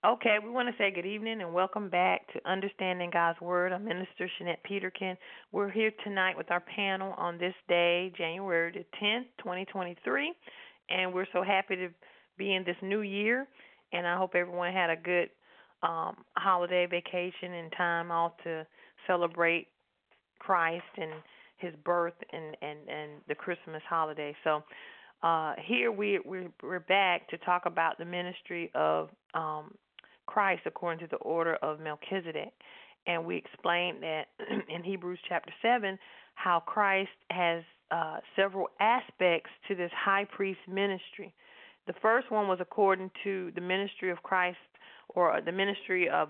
Okay, we want to say good evening and welcome back to Understanding God's Word. I'm Minister Shanette Peterkin. We're here tonight with our panel on this day, January the 10th, 2023, and we're so happy to be in this new year, and I hope everyone had a good holiday vacation and time off to celebrate Christ and his birth and the Christmas holiday. So here we're back to talk about the ministry of Christ according to the order of Melchizedek. And we explained that in Hebrews chapter 7 how Christ has several aspects to this high priest ministry. The first one was according to the ministry of Christ, or the ministry of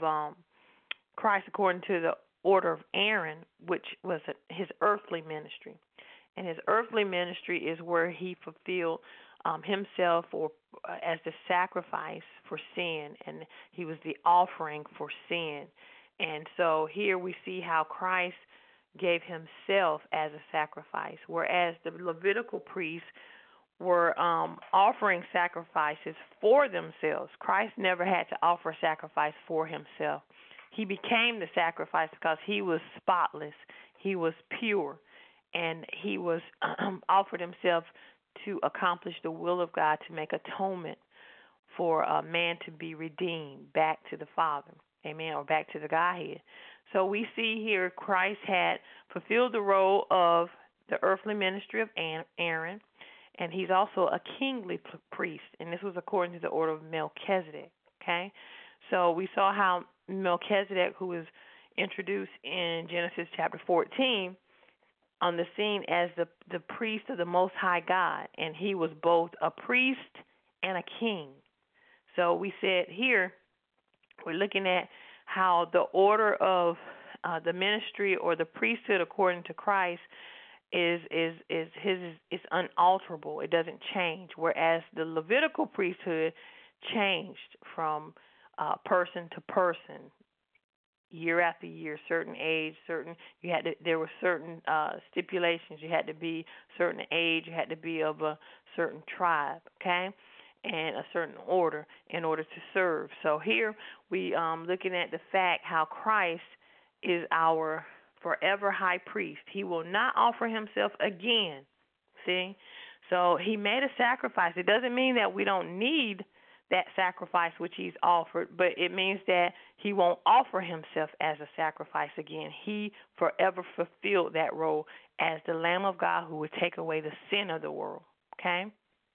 Christ according to the order of Aaron, which was his earthly ministry. And his earthly ministry is where he fulfilled himself as the sacrifice for sin, and he was the offering for sin. And so here we see how Christ gave himself as a sacrifice, whereas the Levitical priests were offering sacrifices for themselves. Christ never had to offer a sacrifice for himself. He became the sacrifice because he was spotless, he was pure, and he was offered himself to accomplish the will of God, to make atonement for a man to be redeemed back to the Father, amen, or back to the Godhead. So we see here Christ had fulfilled the role of the earthly ministry of Aaron, and he's also a kingly priest, and this was according to the order of Melchizedek, okay? So we saw how Melchizedek, who was introduced in Genesis chapter 14, on the scene as the priest of the Most High God, and he was both a priest and a king. So we said here we're looking at how the order of the ministry or the priesthood according to Christ is unalterable. It doesn't change. Whereas the Levitical priesthood changed from person to person, year after year, certain age, there were certain stipulations. You had to be certain age, you had to be of a certain tribe, okay, and a certain order in order to serve. So here we looking at the fact how Christ is our forever high priest. He will not offer himself again. See? So he made a sacrifice. It doesn't mean that we don't need that sacrifice which he's offered, but it means that he won't offer himself as a sacrifice again. He forever fulfilled that role as the Lamb of God who would take away the sin of the world. Okay?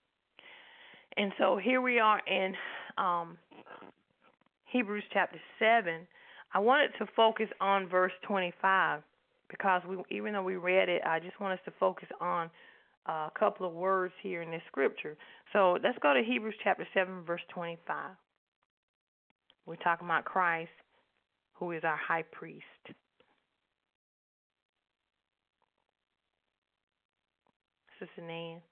And so here we are in Hebrews chapter 7. I wanted to focus on verse 25 because even though we read it, I just want us to focus on a couple of words here in this scripture. So let's go to Hebrews chapter 7, verse 25. We're talking about Christ, who is our high priest. Sister Nan.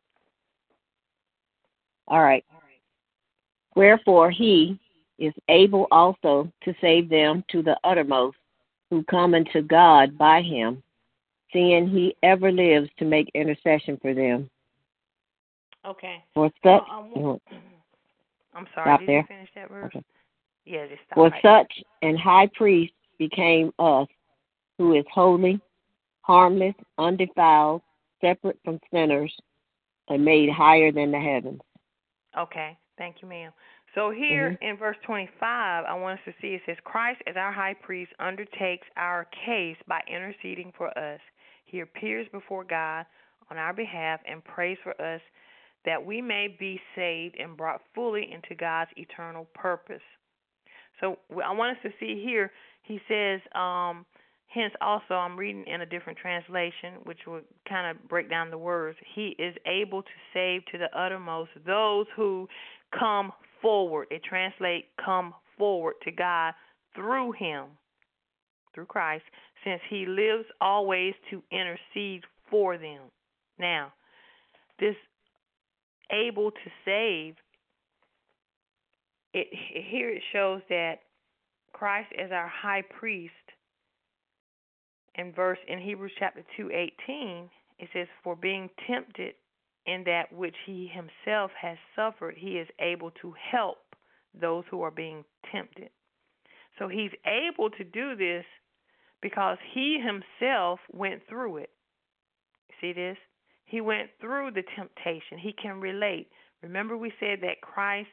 All right. Wherefore he is able also to save them to the uttermost who come unto God by him, seeing he ever lives to make intercession for them. Okay. For such, I'm sorry, did you finish that verse? Okay. Yeah, just stop. For such an high priest became us, who is holy, harmless, undefiled, separate from sinners, and made higher than the heavens. Okay, thank you, ma'am. So here in verse 25, I want us to see it says, Christ as our high priest undertakes our case by interceding for us. He appears before God on our behalf and prays for us that we may be saved and brought fully into God's eternal purpose. So I want us to see here, he says, hence also I'm reading in a different translation, which will kind of break down the words. He is able to save to the uttermost those who come forward. It translates come forward to God through him, through Christ, since he lives always to intercede for them. Now, this able to save, here it shows that Christ as our high priest, in Hebrews chapter 2:18, it says, for being tempted in that which he himself has suffered, he is able to help those who are being tempted. So he's able to do this because he himself went through it. See this? He went through the temptation. He can relate. Remember we said that Christ,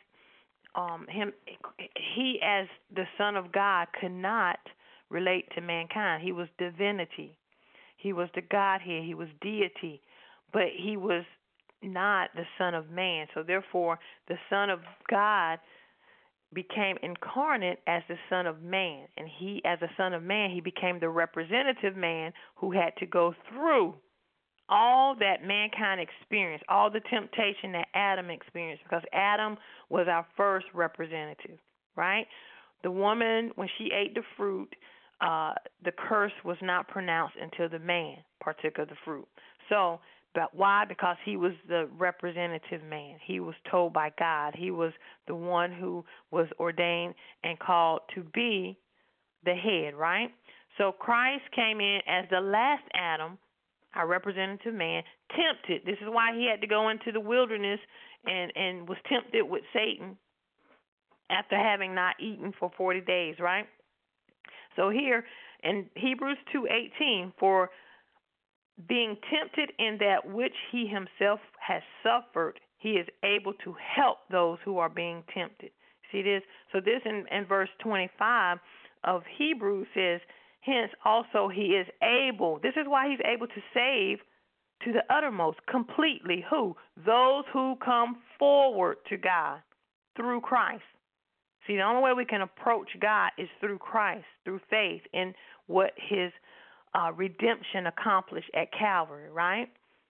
he as the Son of God could not relate to mankind. He was divinity. He was the Godhead. He was deity. But he was not the Son of Man. So therefore, the Son of God became incarnate as the Son of Man. And he, as a Son of Man, he became the representative man who had to go through all that mankind experienced, all the temptation that Adam experienced, because Adam was our first representative, right? The woman, when she ate the fruit, the curse was not pronounced until the man partook of the fruit. So, but why? Because he was the representative man. He was told by God. He was the one who was ordained and called to be the head, right? So Christ came in as the last Adam, our representative man, tempted. This is why he had to go into the wilderness and was tempted with Satan after having not eaten for 40 days, right? So here in Hebrews 2:18, for being tempted in that which he himself has suffered, he is able to help those who are being tempted. See this? So this in verse 25 of Hebrews says, hence also he is able. This is why he's able to save to the uttermost completely. Who? Those who come forward to God through Christ. See, the only way we can approach God is through Christ, through faith in what his redemption accomplished at Calvary, right?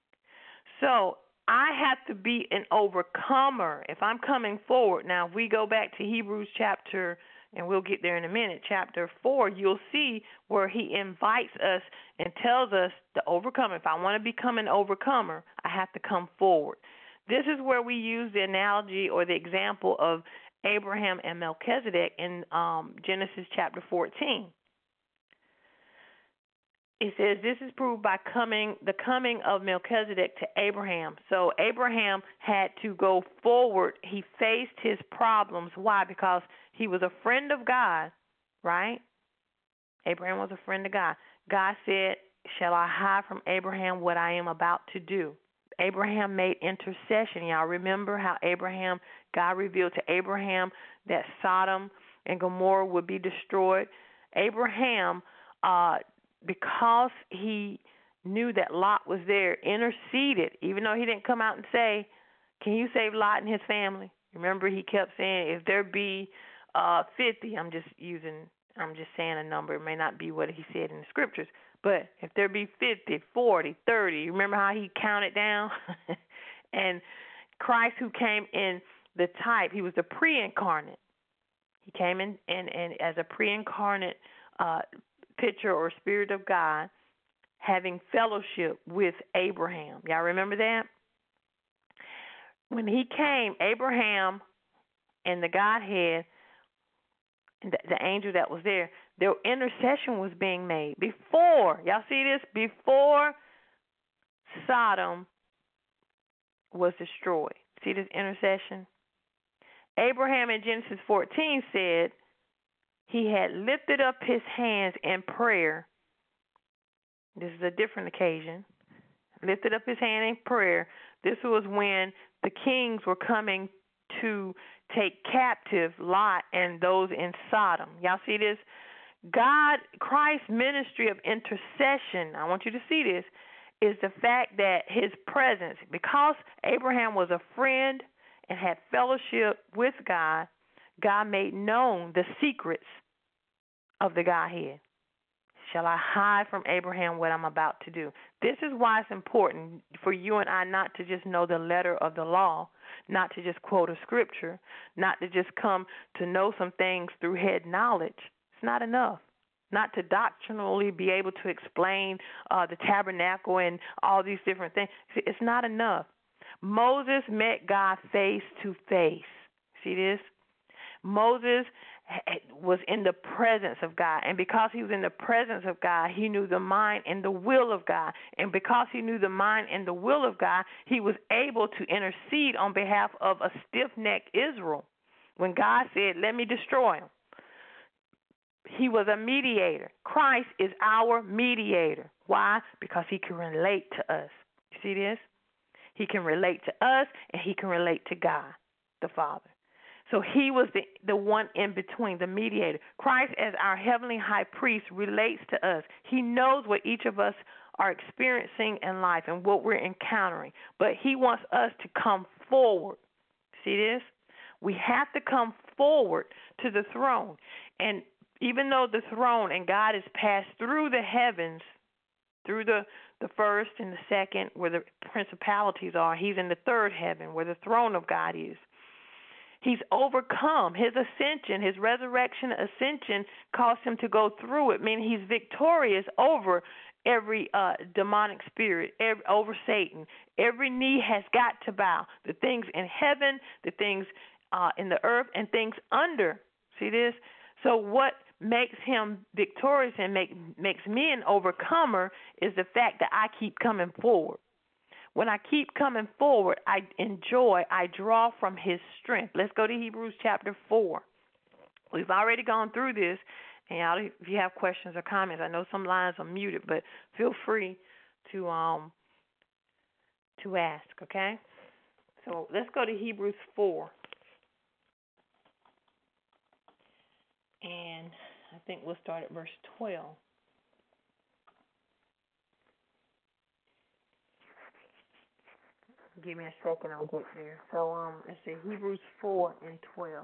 So I have to be an overcomer if I'm coming forward. Now, if we go back to Hebrews chapter, and we'll get there in a minute, chapter 4, you'll see where he invites us and tells us to overcome. If I want to become an overcomer, I have to come forward. This is where we use the analogy or the example of Abraham and Melchizedek in Genesis chapter 14. It says this is proved by the coming of Melchizedek to Abraham. So Abraham had to go forward. He faced his problems. Why? Because he was a friend of God, right? Abraham was a friend of God. God said, shall I hide from Abraham what I am about to do? Abraham made intercession. Y'all remember how God revealed to Abraham that Sodom and Gomorrah would be destroyed. Abraham, because he knew that Lot was there, interceded, even though he didn't come out and say, can you save Lot and his family? Remember, he kept saying, if there be 50, I'm just saying a number. It may not be what he said in the scriptures, but if there be 50, 40, 30, remember how he counted down? And Christ, who came in the type, he was the pre-incarnate. He came in and as a pre-incarnate picture or spirit of God, having fellowship with Abraham. Y'all remember that? When he came, Abraham and the Godhead, the angel that was there, their intercession was being made before. Y'all see this? Before Sodom was destroyed. See this intercession? Abraham in Genesis 14 said he had lifted up his hands in prayer. This is a different occasion. Lifted up his hand in prayer. This was when the kings were coming to take captive Lot and those in Sodom. Y'all see this? Christ's ministry of intercession, I want you to see this, is the fact that his presence, because Abraham was a friend and had fellowship with God, God made known the secrets of the Godhead. Shall I hide from Abraham what I'm about to do? This is why it's important for you and I not to just know the letter of the law, not to just quote a scripture, not to just come to know some things through head knowledge. It's not enough. Not to doctrinally be able to explain the tabernacle and all these different things. It's not enough. Moses met God face to face. See this? Moses was in the presence of God. And because he was in the presence of God, he knew the mind and the will of God. And because he knew the mind and the will of God, he was able to intercede on behalf of a stiff-necked Israel when God said, let me destroy him. He was a mediator. Christ is our mediator. Why? Because he can relate to us. You see this? He can relate to us, and he can relate to God, the Father. So he was the one in between, the mediator. Christ, as our heavenly high priest, relates to us. He knows what each of us are experiencing in life and what we're encountering. But he wants us to come forward. See this? We have to come forward to the throne. And even though the throne and God has passed through the heavens, through the first and the second, where the principalities are, he's in the third heaven, where the throne of God is. He's overcome. His ascension, his resurrection ascension caused him to go through it, meaning he's victorious over every demonic spirit, over Satan. Every knee has got to bow. The things in heaven, the things in the earth, and things under. See this? So what makes him victorious and makes me an overcomer is the fact that I keep coming forward. When I keep coming forward, I draw from his strength. Let's go to Hebrews chapter 4. We've already gone through this, and if you have questions or comments, I know some lines are muted, but feel free to ask, okay? So let's go to Hebrews 4. And I think we'll start at verse 12. Give me a second, I'll get there. So let's see, Hebrews 4 and 12.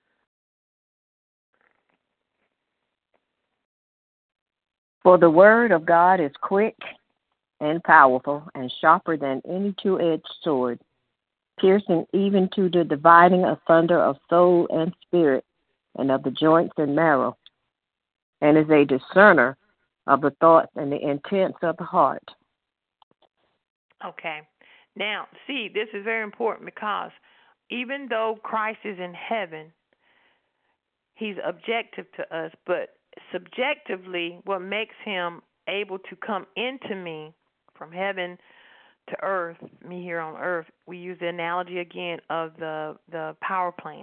For the word of God is quick and powerful and sharper than any two-edged sword, piercing even to the dividing asunder of soul and spirit and of the joints and marrow, and is a discerner of the thoughts and the intents of the heart. Okay. Now, see, this is very important because even though Christ is in heaven, he's objective to us, but subjectively, what makes him able to come into me from heaven to earth, me here on earth, we use the analogy again of the power plant.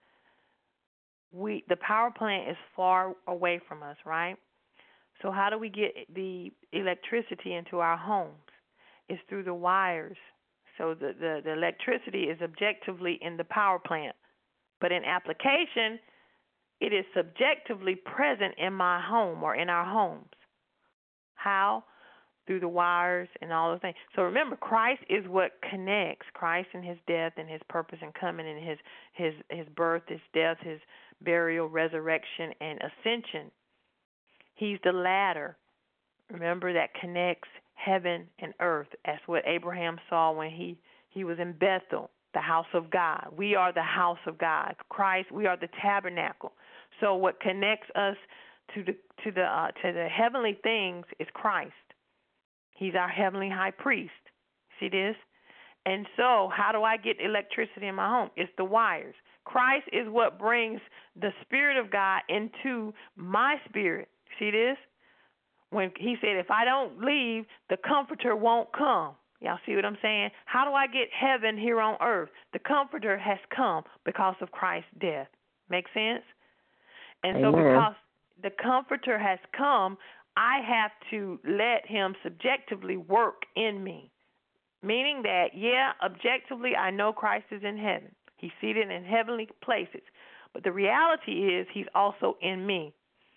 The power plant is far away from us, right? So how do we get the electricity into our homes? It's through the wires. So the electricity is objectively in the power plant. But in application, it is subjectively present in my home or in our homes. How? Through the wires and all those things. So remember, Christ is what connects. Christ and his death and his purpose and coming and his birth, his death, his burial, resurrection, and ascension. He's the ladder. Remember, that connects heaven and earth. That's what Abraham saw when he was in Bethel, the house of God. We are the house of God. Christ, we are the tabernacle. So what connects us to the heavenly things is Christ. He's our heavenly high priest. See this? And so how do I get electricity in my home? It's the wires. Christ is what brings the Spirit of God into my spirit. See this? When he said, if I don't leave, the Comforter won't come. Y'all see what I'm saying? How do I get heaven here on earth? The Comforter has come because of Christ's death. Make sense? And so because the Comforter has come, I have to let him subjectively work in me. Meaning that, objectively, I know Christ is in heaven. He's seated in heavenly places. But the reality is he's also in me.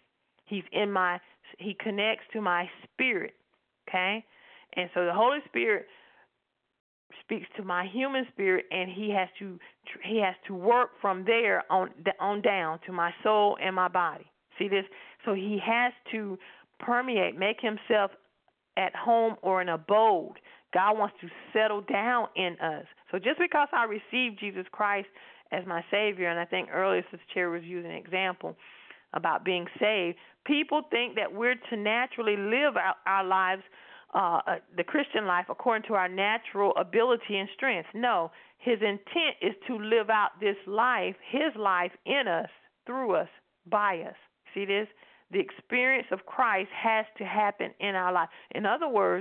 He connects to my spirit, okay? And so the Holy Spirit speaks to my human spirit, and he has to work from there on down to my soul and my body. See this? So he has to permeate, make himself at home or an abode. God wants to settle down in us. So just because I received Jesus Christ as my Savior, and I think earlier Sister Cherry was using an example about being saved, people think that we're to naturally live our lives, the Christian life, according to our natural ability and strength. No, his intent is to live out this life, his life in us, through us, by us. See this? The experience of Christ has to happen in our life. In other words,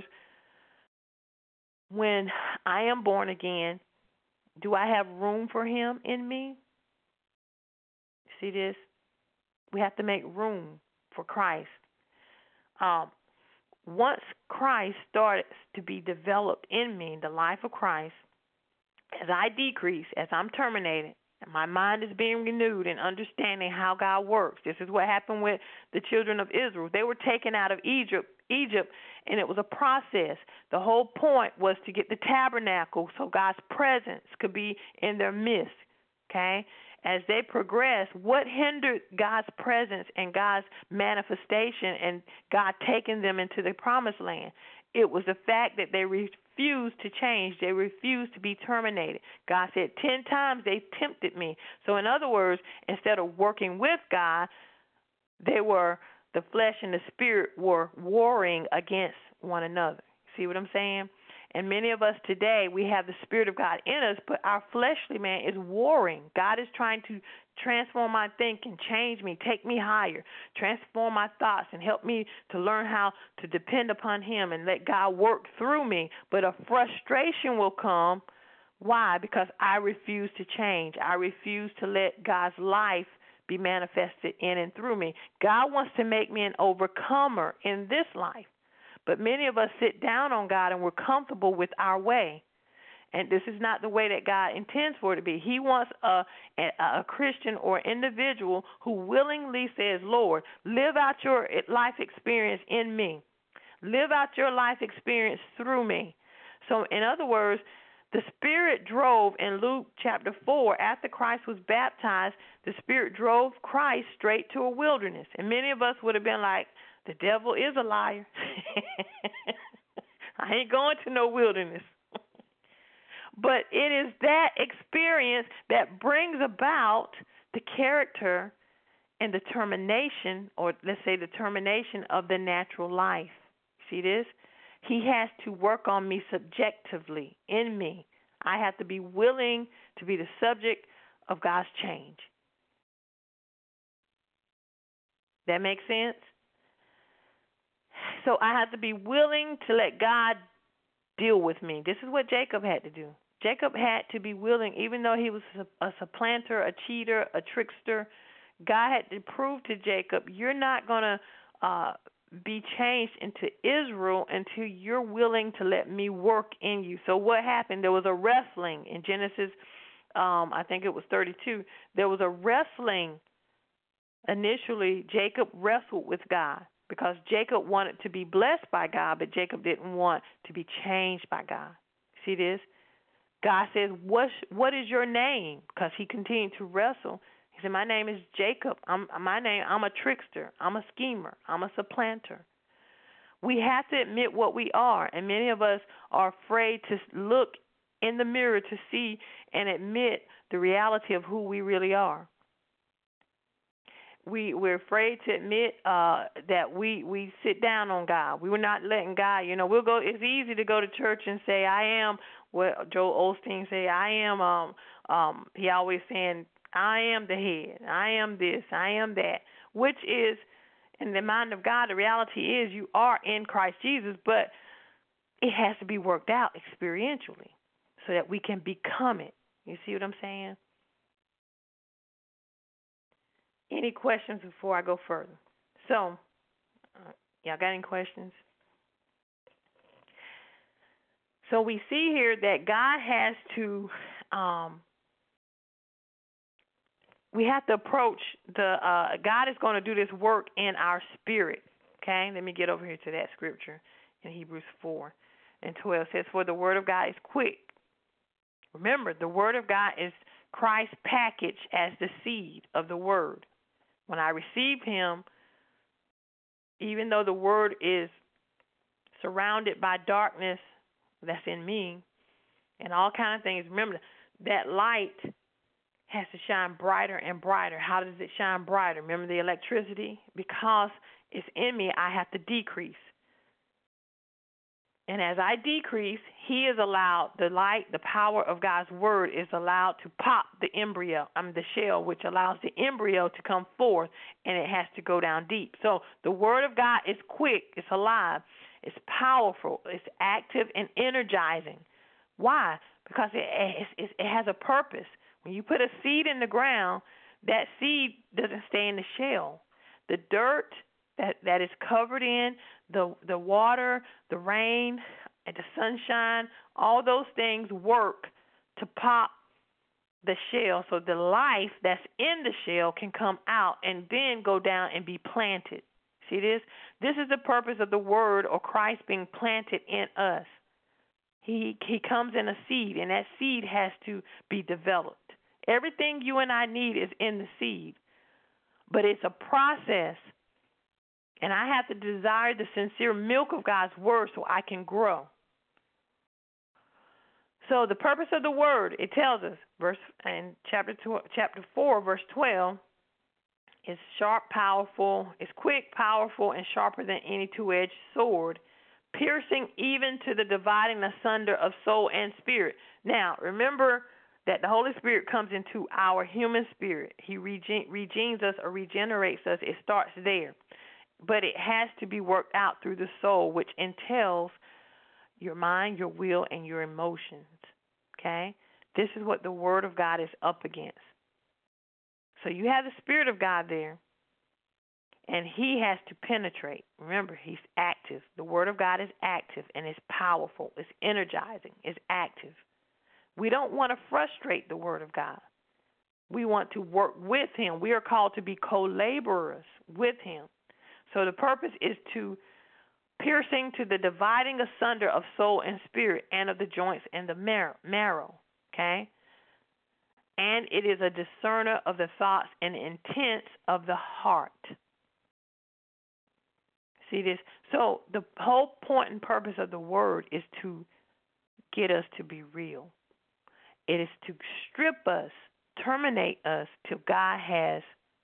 when I am born again, do I have room for him in me? See this? We have to make room. for Christ. Once Christ started to be developed in me, the life of Christ, as I decrease, as I'm terminated, and my mind is being renewed and understanding how God works. This is what happened with the children of Israel. They were taken out of Egypt, and it was a process. The whole point was to get the tabernacle so God's presence could be in their midst. Okay? As they progressed, what hindered God's presence and God's manifestation and God taking them into the promised land? It was the fact that they refused to change. They refused to be terminated. God said 10 times they tempted me. So in other words, instead of working with God, the flesh and the spirit were warring against one another. See what I'm saying? And many of us today, we have the Spirit of God in us, but our fleshly man is warring. God is trying to transform my thinking, change me, take me higher, transform my thoughts, and help me to learn how to depend upon Him and let God work through me. But a frustration will come. Why? Because I refuse to change. I refuse to let God's life be manifested in and through me. God wants to make me an overcomer in this life. But many of us sit down on God and we're comfortable with our way. And this is not the way that God intends for it to be. He wants a Christian or individual who willingly says, Lord, live out your life experience in me. Live out your life experience through me. So in other words, the Spirit drove in Luke chapter 4, after Christ was baptized, the Spirit drove Christ straight to a wilderness. And many of us would have been like, the devil is a liar. I ain't going to no wilderness. But it is that experience that brings about the character and determination, or let's say the termination of the natural life. See this? He has to work on me subjectively, in me. I have to be willing to be the subject of God's change. That makes sense? So I have to be willing to let God deal with me. This is what Jacob had to do. Jacob had to be willing, even though he was a supplanter, a cheater, a trickster. God had to prove to Jacob, you're not going to be changed into Israel until you're willing to let me work in you. So what happened? There was a wrestling in Genesis, I think it was 32. There was a wrestling. Initially, Jacob wrestled with God, because Jacob wanted to be blessed by God, but Jacob didn't want to be changed by God. See this? God says, what is your name? Because he continued to wrestle. He said, my name is Jacob. I'm a trickster. I'm a schemer. I'm a supplanter. We have to admit what we are, and many of us are afraid to look in the mirror to see and admit the reality of who we really are. We're afraid to admit that we sit down on God. We were not letting God, we'll go. It's easy to go to church and say, I am what Joel Osteen say, I am, he always saying, I am the head, I am this, I am that, which is, in the mind of God, the reality is you are in Christ Jesus, but it has to be worked out experientially so that we can become it. You see what I'm saying? Any questions before I go further? So, y'all got any questions? So we see here that God has to, we have to approach God is going to do this work in our spirit. Okay, let me get over here to that scripture in Hebrews 4 and 12. It says, for the word of God is quick. Remember, the word of God is Christ packaged as the seed of the word. When I receive him, even though the word is surrounded by darkness that's in me and all kinds of things, remember that light has to shine brighter and brighter. How does it shine brighter? Remember the electricity? Because it's in me, I have to decrease. And as I decrease, he is allowed, the light, the power of God's word is allowed to pop the embryo, the shell, which allows the embryo to come forth, and it has to go down deep. So the word of God is quick, it's alive, it's powerful, it's active and energizing. Why? Because it has a purpose. When you put a seed in the ground, that seed doesn't stay in the shell. The dirt that is covered in the water, the rain, and the sunshine. All those things work to pop the shell so the life that's in the shell can come out and then go down and be planted. See this? This is the purpose of the Word or Christ being planted in us. He comes in a seed, and that seed has to be developed. Everything you and I need is in the seed, but it's a process, and I have to desire the sincere milk of God's Word so I can grow. So the purpose of the Word, it tells us, in chapter 4, verse 12, is sharp, powerful, is quick, powerful, and sharper than any two-edged sword, piercing even to the dividing asunder of soul and spirit. Now, remember that the Holy Spirit comes into our human spirit. He regenes us or regenerates us. It starts there. But it has to be worked out through the soul, which entails your mind, your will, and your emotions. Okay? This is what the Word of God is up against. So you have the Spirit of God there, and He has to penetrate. Remember, He's active. The Word of God is active, and it's powerful. It's energizing. It's active. We don't want to frustrate the Word of God. We want to work with Him. We are called to be co-laborers with Him. So the purpose is to piercing to the dividing asunder of soul and spirit and of the joints and the marrow. Okay? And it is a discerner of the thoughts and intents of the heart. See this? So the whole point and purpose of the Word is to get us to be real. It is to strip us, terminate us till God has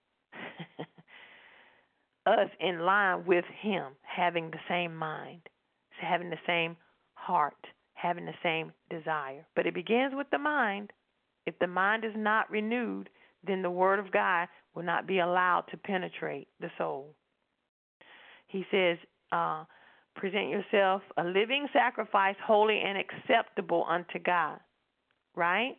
us in line with Him, having the same mind, having the same heart, having the same desire. But it begins with the mind. If the mind is not renewed, then the Word of God will not be allowed to penetrate the soul. He says, present yourself a living sacrifice, holy and acceptable unto God. Right?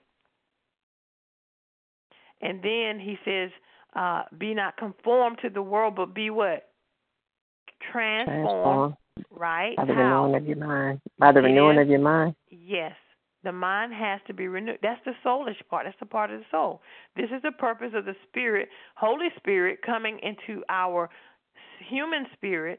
And then he says, be not conformed to the world, but be what? Transformed. Right? By the renewing of your mind. By the renewing of your mind. Yes. The mind has to be renewed. That's the soulish part. That's the part of the soul. This is the purpose of the Spirit, Holy Spirit, coming into our human spirit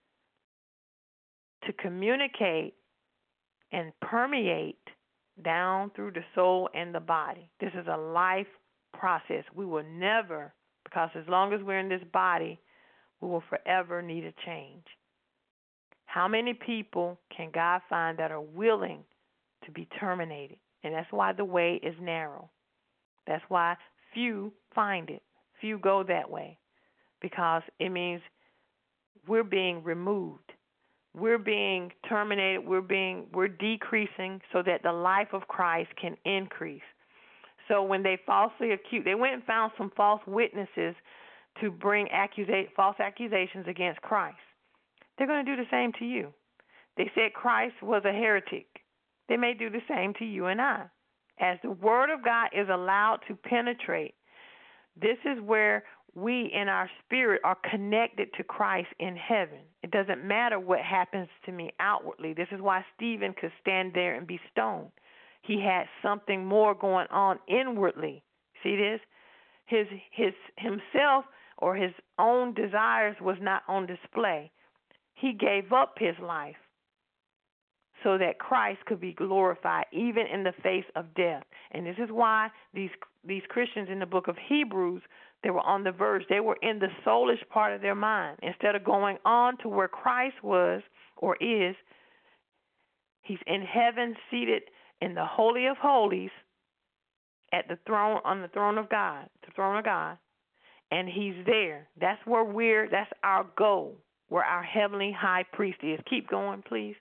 to communicate and permeate down through the soul and the body. This is a life process. We will never, because as long as we're in this body, we will forever need a change. How many people can God find that are willing to be terminated? And that's why the way is narrow. That's why few find it. Few go that way, because it means we're being removed. We're being terminated. We're decreasing so that the life of Christ can increase. So when they falsely accused, they went and found some false witnesses to bring false accusations against Christ. They're going to do the same to you. They said Christ was a heretic. They may do the same to you and I. As the Word of God is allowed to penetrate, this is where we in our spirit are connected to Christ in heaven. It doesn't matter what happens to me outwardly. This is why Stephen could stand there and be stoned. He had something more going on inwardly. See this? His himself or his own desires was not on display. He gave up his life so that Christ could be glorified even in the face of death. And this is why these Christians in the book of Hebrews, they were on the verge. They were in the soulish part of their mind. Instead of going on to where Christ was or is, He's in heaven seated in the Holy of Holies at the throne, on the throne of God, the throne of God, and He's there. That's that's our goal, where our heavenly high priest is. Keep going, please.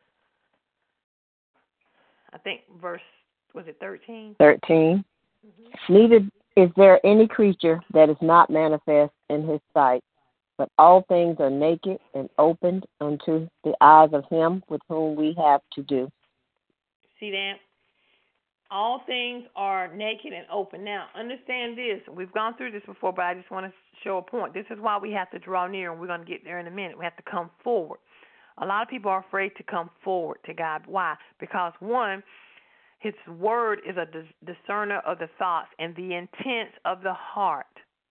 I think verse, was it 13? 13. Mm-hmm. Neither is there any creature that is not manifest in His sight, but all things are naked and opened unto the eyes of Him with whom we have to do. See that? All things are naked and open. Now, understand this. We've gone through this before, but I just want to show a point. This is why we have to draw near, and we're going to get there in a minute. We have to come forward. A lot of people are afraid to come forward to God. Why? Because, one, His word is a discerner of the thoughts and the intents of the heart.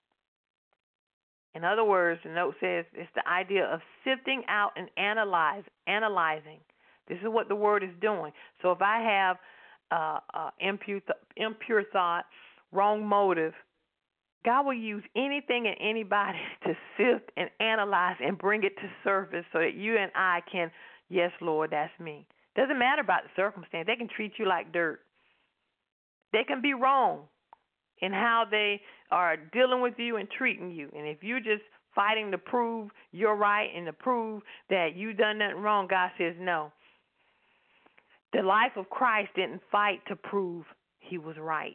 In other words, the note says it's the idea of sifting out and analyzing. This is what the word is doing. So if I have impure thought, wrong motive, God will use anything and anybody to sift and analyze and bring it to surface so that you and I can, yes, Lord, that's me. Doesn't matter about the circumstance. They can treat you like dirt. They can be wrong in how they are dealing with you and treating you. And if you're just fighting to prove you're right and to prove that you done nothing wrong, God says no. The life of Christ didn't fight to prove He was right.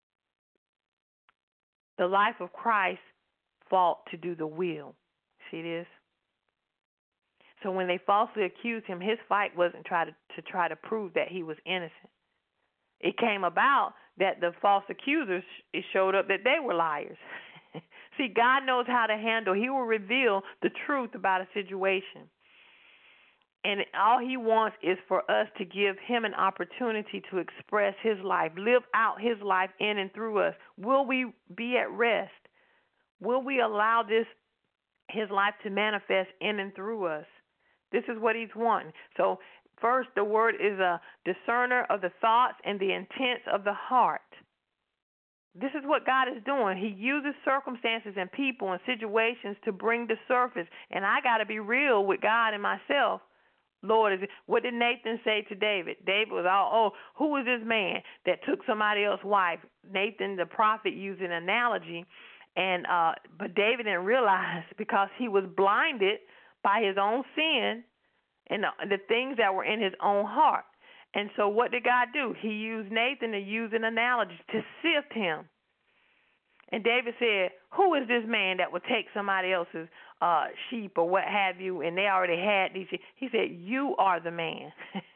The life of Christ fought to do the will. See this? So when they falsely accused Him, His fight wasn't to try to prove that He was innocent. It came about that the false accusers, it showed up that they were liars. See, God knows how to handle. He will reveal the truth about a situation. And all He wants is for us to give Him an opportunity to express His life, live out His life in and through us. Will we be at rest? Will we allow His life to manifest in and through us? This is what He's wanting. So first, the word is a discerner of the thoughts and the intents of the heart. This is what God is doing. He uses circumstances and people and situations to bring to surface. And I got to be real with God and myself. Lord, what did Nathan say to David? David was all, who is this man that took somebody else's wife? Nathan, the prophet, used an analogy. And but David didn't realize because he was blinded by his own sin and the things that were in his own heart. And so what did God do? He used Nathan to use an analogy to sift him. And David said, who is this man that would take somebody else's sheep or what have you, and they already had these sheep? He said, you are the man.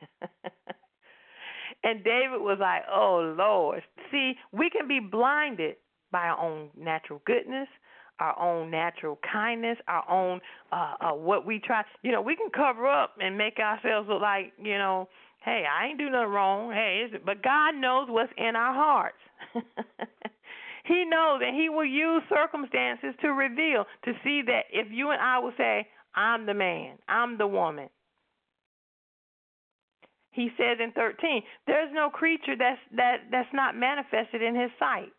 And David was like, oh, Lord. See, we can be blinded by our own natural goodness, our own natural kindness, our own what we try. You know, we can cover up and make ourselves look like, you know, hey, I ain't do nothing wrong. Hey, but God knows what's in our hearts. He knows, and He will use circumstances to reveal, to see that if you and I will say, I'm the man, I'm the woman. He says in 13, there's no creature that's not manifested in His sight.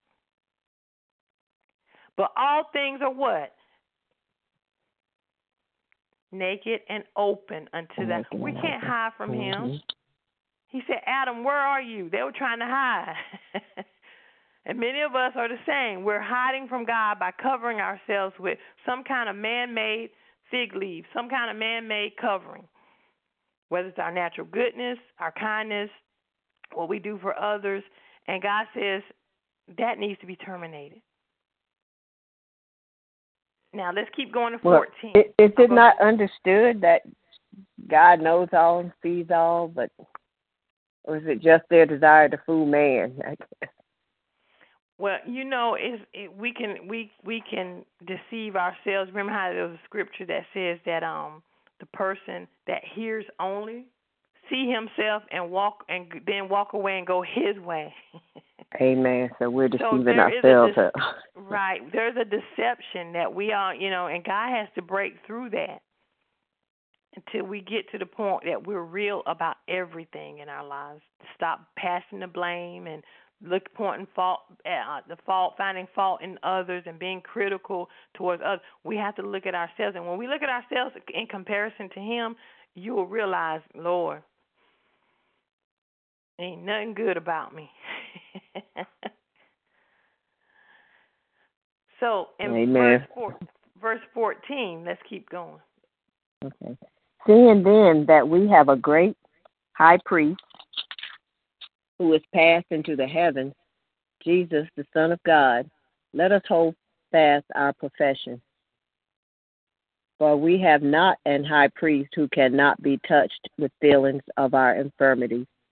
But all things are what? Naked and open unto that. We can't hide from Him. He said, Adam, where are you? They were trying to hide. And many of us are the same. We're hiding from God by covering ourselves with some kind of man-made fig leaf, some kind of man-made covering, whether it's our natural goodness, our kindness, what we do for others. And God says that needs to be terminated. Now, let's keep going to 14. Is it not understood that God knows all and sees all, but or is it just their desire to fool man? Well, you know, we can deceive ourselves. Remember how there was a scripture that says that the person that hears only see himself and then walk away and go his way. Amen. So we're deceiving ourselves. Right. There's a deception that we are, you know, and God has to break through that until we get to the point that we're real about everything in our lives. Stop passing the blame and finding fault in others and being critical towards others. We have to look at ourselves, and when we look at ourselves in comparison to Him, you will realize, Lord, ain't nothing good about me. So in verse 14, let's keep going. Okay. Seeing then that we have a great high priest who is passed into the heavens, Jesus, the Son of God, let us hold fast our profession. For we have not an high priest who cannot be touched with feelings of our infirmities,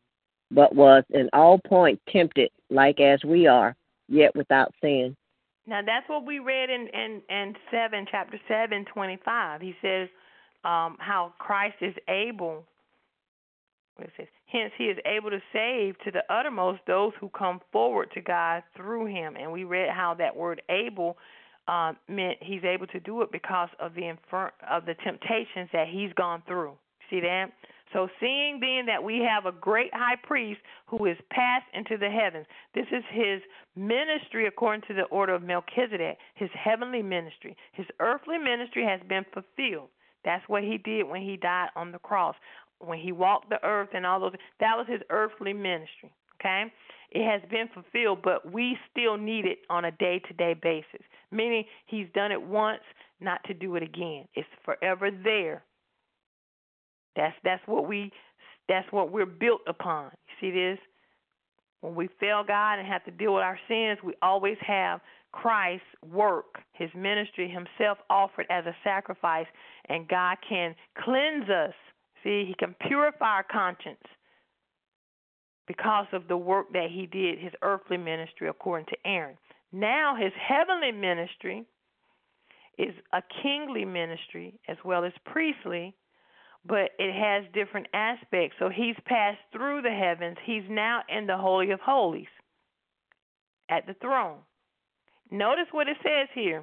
but was in all points tempted like as we are, yet without sin. Now that's what we read in chapter 7:25. He says how Christ is able. What it says, hence he is able to save to the uttermost those who come forward to God through him. And we read how that word able meant he's able to do it because of the temptations that he's gone through. See that? So seeing then that we have a great high priest who is passed into the heavens, this is his ministry according to the order of Melchizedek, his heavenly ministry. His earthly ministry has been fulfilled. That's what he did when he died on the cross. When he walked the earth and all those, that was his earthly ministry, okay? It has been fulfilled, but we still need it on a day-to-day basis, meaning he's done it once, not to do it again. It's forever there. That's what we're built upon. You see this? When we fail God and have to deal with our sins, we always have Christ's work, his ministry, himself offered as a sacrifice, and God can cleanse us. See, he can purify our conscience because of the work that he did, his earthly ministry according to Aaron. Now his heavenly ministry is a kingly ministry as well as priestly, but it has different aspects. So he's passed through the heavens. He's now in the Holy of Holies at the throne. Notice what it says here.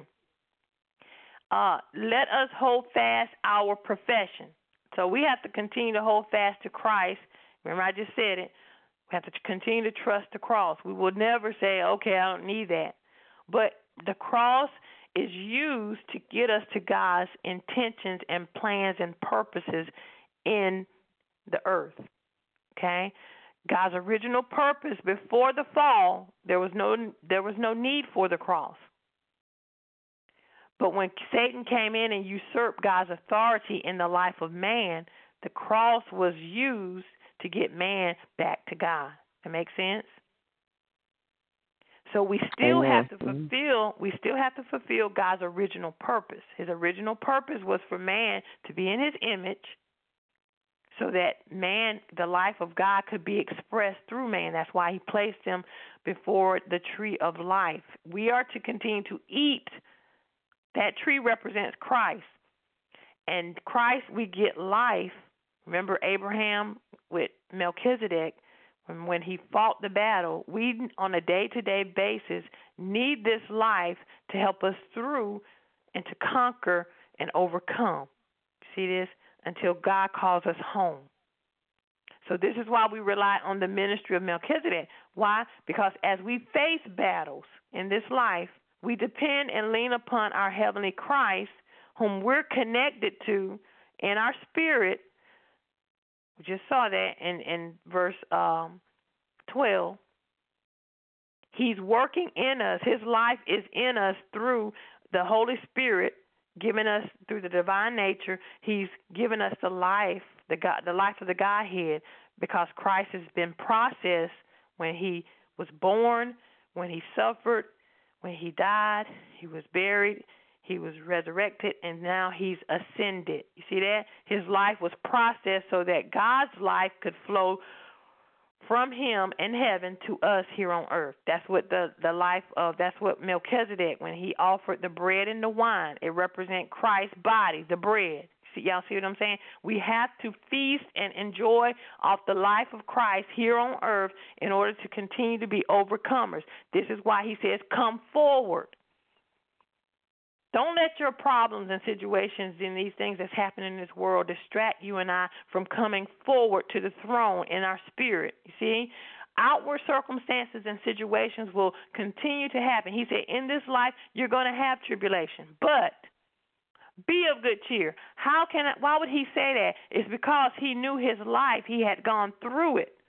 Let us hold fast our profession. So we have to continue to hold fast to Christ. Remember, I just said it. We have to continue to trust the cross. We will never say, okay, I don't need that. But the cross is used to get us to God's intentions and plans and purposes in the earth. Okay? God's original purpose before the fall, there was no need for the cross. But when Satan came in and usurped God's authority in the life of man, the cross was used to get man back to God. That makes sense? So we still have to fulfill God's original purpose. His original purpose was for man to be in his image so that man, the life of God, could be expressed through man. That's why he placed him before the tree of life. We are to continue to eat. That tree represents Christ. And Christ, we get life. Remember Abraham with Melchizedek, when he fought the battle, we, on a day-to-day basis, need this life to help us through and to conquer and overcome. See this? Until God calls us home. So this is why we rely on the ministry of Melchizedek. Why? Because as we face battles in this life, we depend and lean upon our heavenly Christ, whom we're connected to in our spirit. We just saw that in verse 12. He's working in us. His life is in us through the Holy Spirit, given us through the divine nature. He's given us the life, the life of the Godhead, because Christ has been processed when he was born, when he suffered, when he died, he was buried, he was resurrected, and now he's ascended. You see that? His life was processed so that God's life could flow from him in heaven to us here on earth. That's what the life of, that's what Melchizedek, when he offered the bread and the wine, it represents Christ's body, the bread. Y'all see what I'm saying? We have to feast and enjoy off the life of Christ here on earth in order to continue to be overcomers. This is why he says, come forward. Don't let your problems and situations and these things that's happening in this world distract you and I from coming forward to the throne in our spirit. You see? Outward circumstances and situations will continue to happen. He said, in this life, you're going to have tribulation, but be of good cheer. Why would he say that? It's because he knew his life. He had gone through it.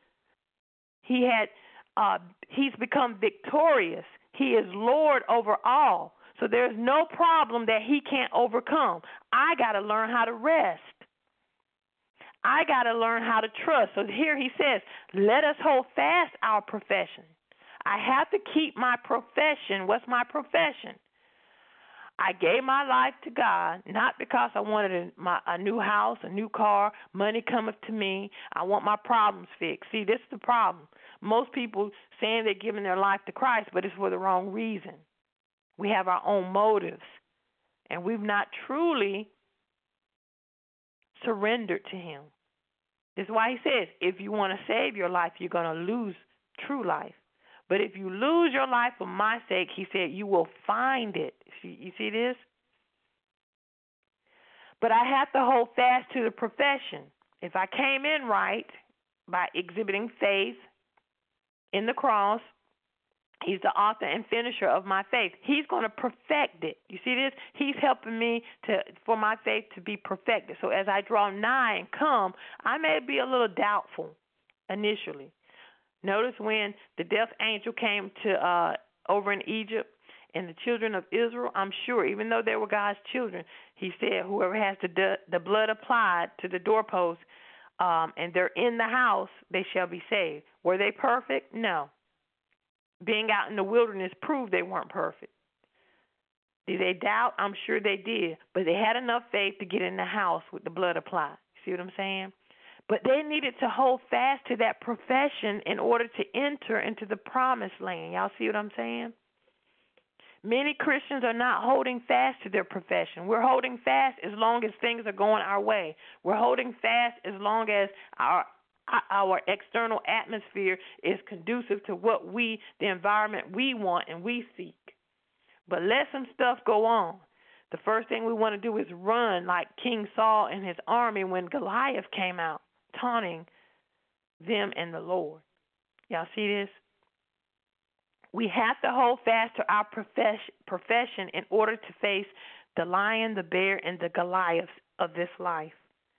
He's become victorious. He is Lord over all. So there's no problem that he can't overcome. I got to learn how to rest. I got to learn how to trust. So here he says, let us hold fast our profession. I have to keep my profession. What's my profession? I gave my life to God, not because I wanted a new house, a new car, money cometh to me. I want my problems fixed. See, this is the problem. Most people saying they're giving their life to Christ, but it's for the wrong reason. We have our own motives, and we've not truly surrendered to Him. This is why He says, if you want to save your life, you're going to lose true life. But if you lose your life for my sake, He said, you will find it. You see this? But I have to hold fast to the profession. If I came in right by exhibiting faith in the cross, He's the author and finisher of my faith. He's going to perfect it. You see this? He's helping me for my faith to be perfected. So as I draw nigh and come, I may be a little doubtful initially. Notice when the death angel came to over in Egypt and the children of Israel, I'm sure, even though they were God's children, He said, whoever has the blood applied to the doorpost and they're in the house, they shall be saved. Were they perfect? No. Being out in the wilderness proved they weren't perfect. Did they doubt? I'm sure they did. But they had enough faith to get in the house with the blood applied. See what I'm saying? But they needed to hold fast to that profession in order to enter into the promised land. Y'all see what I'm saying? Many Christians are not holding fast to their profession. We're holding fast as long as things are going our way. We're holding fast as long as our external atmosphere is conducive to the environment we want and we seek. But let some stuff go on. The first thing we want to do is run like King Saul and his army when Goliath came out, taunting them and the Lord. Y'all see this? We have to hold fast to our profession in order to face the lion, the bear, and the Goliaths of this life.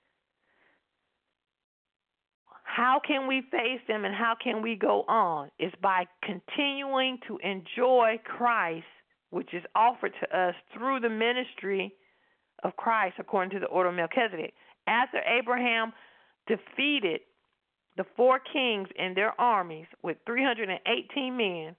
How can we face them and how can we go on? It's by continuing to enjoy Christ, which is offered to us through the ministry of Christ according to the order of Melchizedek. After Abraham defeated the 4 kings and their armies with 318 men,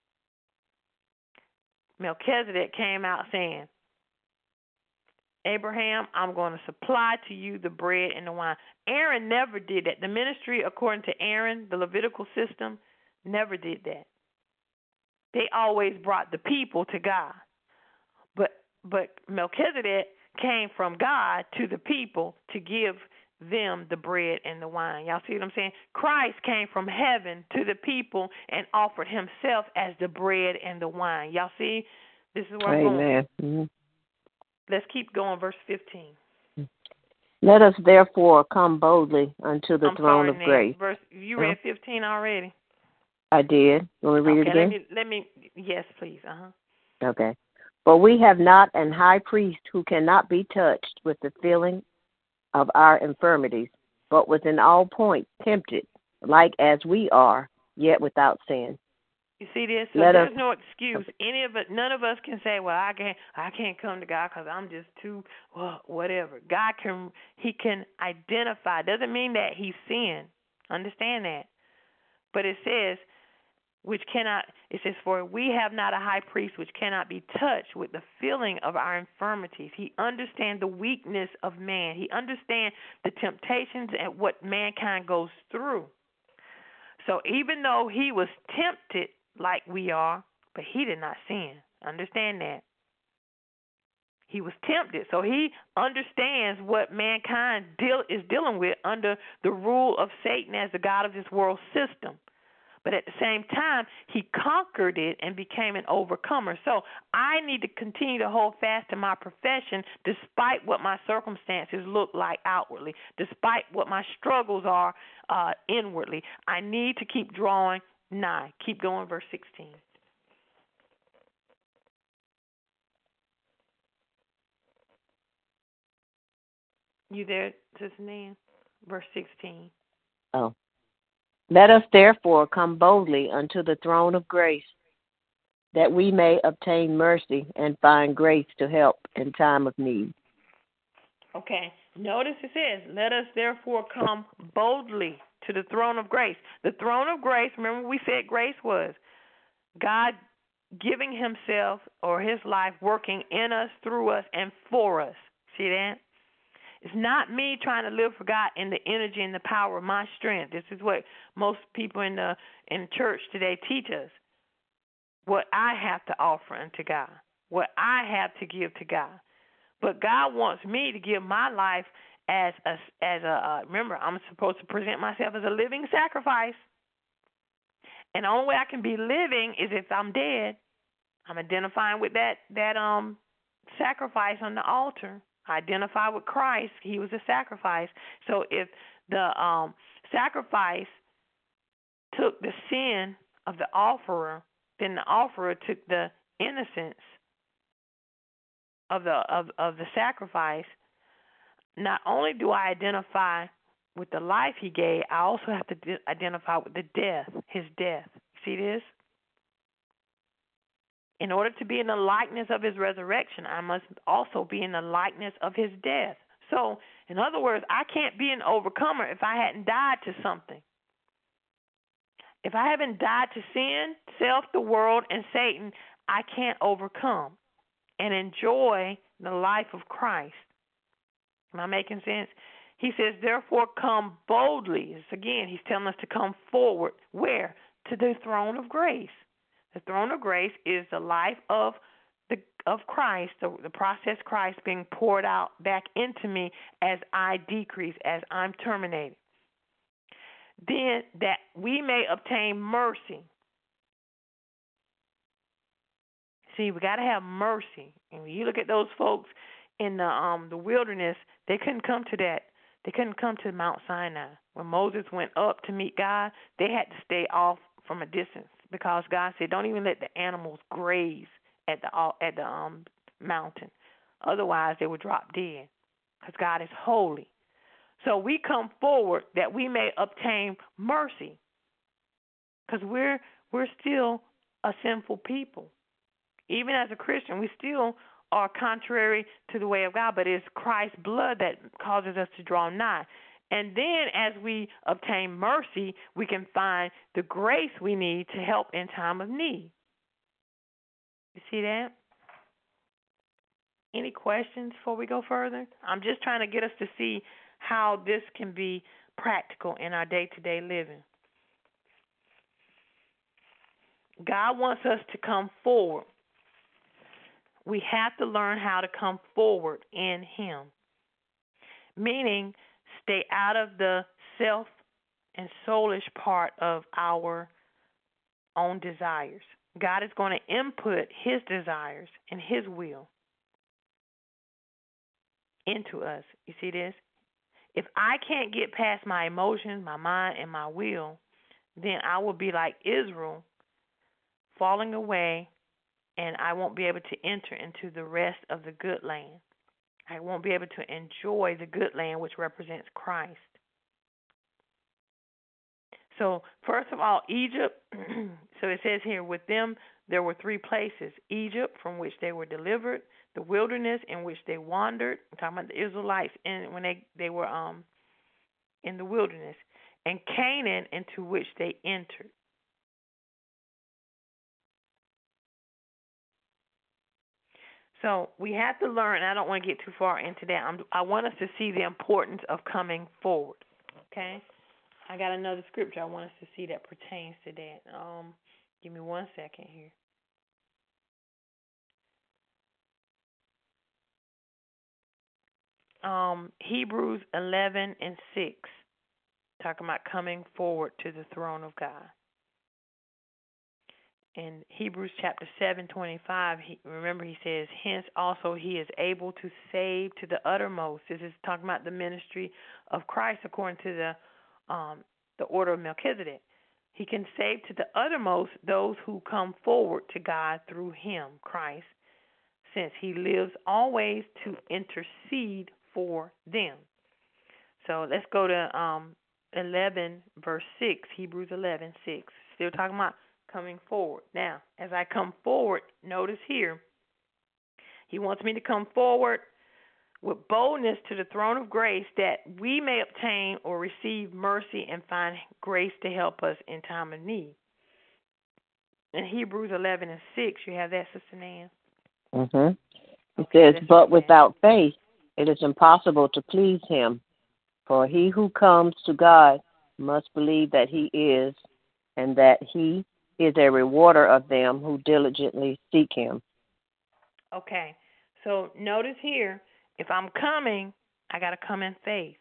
Melchizedek came out saying, Abraham, I'm going to supply to you the bread and the wine. Aaron never did that. The ministry, according to Aaron, the Levitical system, never did that. They always brought the people to God. But Melchizedek came from God to the people to give them the bread and the wine. Y'all see what I'm saying? Christ came from heaven to the people and offered Himself as the bread and the wine. Y'all see? This is where I'm going. Amen. Mm-hmm. Let's keep going, verse 15. Let us therefore come boldly unto the throne of grace. You read 15 already? I did. Want me to read it again? Let me. Yes, please. Okay. For we have not an high priest who cannot be touched with the feeling of our infirmities, but was in all points tempted, like as we are, yet without sin. You see this? So there's no excuse. None of us can say, "Well, I can't come to God because I'm just too whatever." God He can identify. Doesn't mean that He sinned. Understand that. But it says, for we have not a high priest which cannot be touched with the feeling of our infirmities. He understands the weakness of man. He understands the temptations and what mankind goes through. So even though He was tempted like we are, but He did not sin. Understand that. He was tempted. So He understands what mankind is dealing with under the rule of Satan as the God of this world system. But at the same time, He conquered it and became an overcomer. So I need to continue to hold fast to my profession despite what my circumstances look like outwardly, despite what my struggles are inwardly. I need to keep drawing nigh. Keep going, verse 16. You there, Sister Nan? Verse 16. Oh. Let us therefore come boldly unto the throne of grace, that we may obtain mercy and find grace to help in time of need. Okay. Notice it says, let us therefore come boldly to the throne of grace. The throne of grace, remember we said grace was God giving himself or his life working in us, through us, and for us. See that? It's not me trying to live for God in the energy and the power of my strength. This is what most people in church today teach us. What I have to offer unto God, what I have to give to God. But God wants me to give my life as a remember, I'm supposed to present myself as a living sacrifice. And the only way I can be living is if I'm dead. I'm identifying with that sacrifice on the altar. I identify with Christ. He was a sacrifice. So if the sacrifice took the sin of the offerer, then the offerer took the innocence of the sacrifice. Not only do I identify with the life he gave, I also have to identify with the death, his death. See this? In order to be in the likeness of his resurrection, I must also be in the likeness of his death. So, in other words, I can't be an overcomer if I hadn't died to something. If I haven't died to sin, self, the world, and Satan, I can't overcome and enjoy the life of Christ. Am I making sense? He says, therefore, come boldly. Again, he's telling us to come forward. Where? To the throne of grace. The throne of grace is the life of Christ, the process Christ being poured out back into me as I decrease, as I'm terminated. Then that we may obtain mercy. See, we got to have mercy. And when you look at those folks in the wilderness, they couldn't come to that. They couldn't come to Mount Sinai. When Moses went up to meet God, they had to stay off from a distance because God said, "Don't even let the animals graze at the mountain, otherwise they would drop dead." Because God is holy. So we come forward that we may obtain mercy, because we're still a sinful people. Even as a Christian, we still are contrary to the way of God, but it's Christ's blood that causes us to draw nigh. And then as we obtain mercy, we can find the grace we need to help in time of need. You see that? Any questions before we go further? I'm just trying to get us to see how this can be practical in our day-to-day living. God wants us to come forward. We have to learn how to come forward in Him, meaning stay out of the self and soulish part of our own desires. God is going to input His desires and His will into us. You see this? If I can't get past my emotions, my mind, and my will, then I will be like Israel, falling away, and I won't be able to enter into the rest of the good land. I won't be able to enjoy the good land, which represents Christ. So, first of all, Egypt, so it says here, with them there were three places: Egypt, from which they were delivered; the wilderness, in which they wandered. I'm talking about the Israelites when they were in the wilderness; and Canaan, into which they entered. So we have to learn. I don't want to get too far into that. I want us to see the importance of coming forward. Okay? I got another scripture I want us to see that pertains to that. Give me 1 second here. Hebrews 11:6, talking about coming forward to the throne of God. In Hebrews chapter 7:25, remember he says, "Hence also he is able to save to the uttermost." This is talking about the ministry of Christ according to the order of Melchizedek. He can save to the uttermost those who come forward to God through him, Christ, since he lives always to intercede for them. So let's go to 11 verse 6, Hebrews 11:6. Still talking about coming forward. Now, as I come forward, notice here, he wants me to come forward with boldness to the throne of grace, that we may obtain or receive mercy and find grace to help us in time of need. In Hebrews 11:6, you have that, Sister Nan? It Okay, says, but without faith, it is impossible to please him. For he who comes to God must believe that he is, and that he is a rewarder of them who diligently seek him. Okay, so notice here, if I'm coming, I got to come in faith.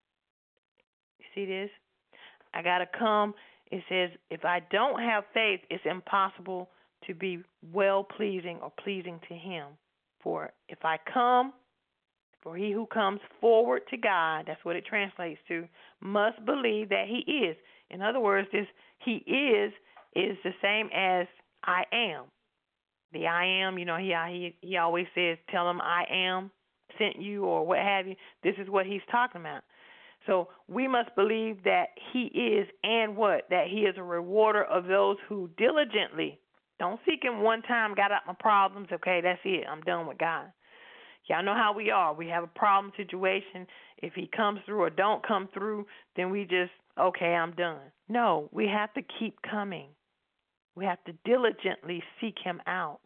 You see this? I got to come. It says, if I don't have faith, it's impossible to be well-pleasing or pleasing to him. For if I come, for he who comes forward to God, that's what it translates to, must believe that he is. In other words, this he is the same as I am. The I am, he always says, tell him I am sent you or what have you. This is what he's talking about. So we must believe that he is, and what? That he is a rewarder of those who diligently, don't seek him one time, got out my problems, okay, that's it, I'm done with God. Y'all know how we are. We have a problem situation. If he comes through or don't come through, then we just, okay, I'm done. No, we have to keep coming. We have to diligently seek him out.